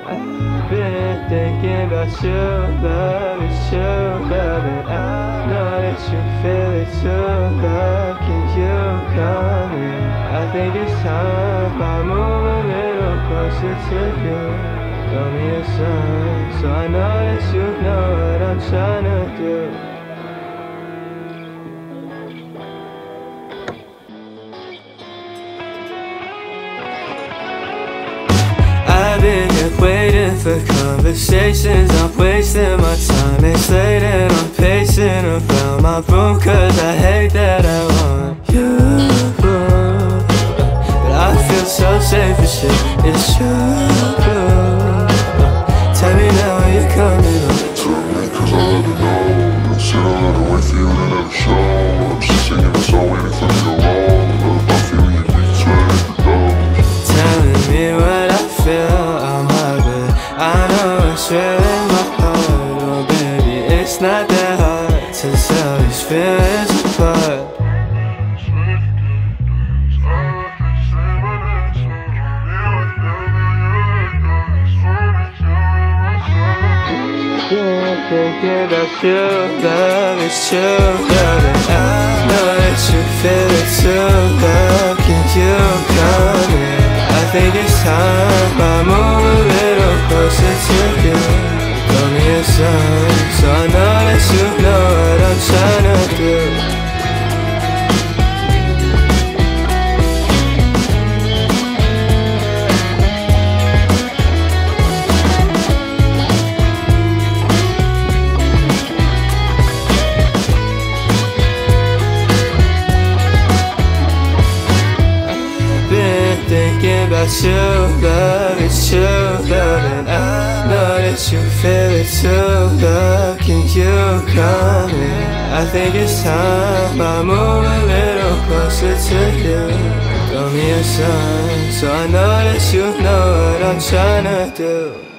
I've been thinking about you, love is you, love it. I know that you feel it too, love, can you come in? I think it's time I move a little closer to you. Throw me a sign, so I know that you know what I'm trying to do. I've been here waiting for conversations. I'm wasting my time, it's late and I'm pacing around my room, cause I hate that I want you. But I feel so safe and shit, it's true. Tell me now when you're coming home. Tell me cause I love to know. And shit, I love the way for you to never show. I'm just singing a song waiting for me to roll. But I feel you need to let it go. Telling me what I feel, I'm hard, but I know it's real in my heart. Oh baby, it's not that hard to tell these feelings apart. Thinking about you, love is true, love, and I know that you feel it too, love, can you come in? I think it's time I move a little closer to you. Throw me a sign, so I know that you know what I'm trying to do. Thinking about you, love is true, love, and I know that you feel it too, love, can you come in? I think it's time I move a little closer to you. Throw me a sign, so I know that you know what I'm trying to do.